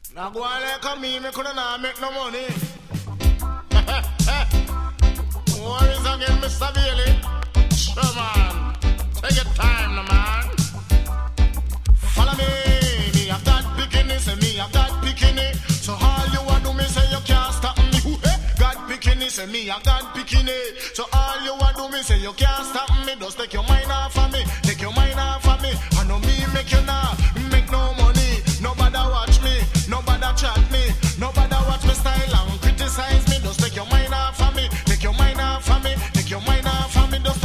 Now go on like a me coulda not make no money. Worries again, Mr. Bailey. Sure, man. Take your time, no man. Follow me. Me have got bikini, say me have got bikini. So all you want do me say you can't stop me. Got bikini, say me have got bikini. So all you want do me say you can't stop me. Just take your mind off of me. Take your mind off of me. I know me make you now.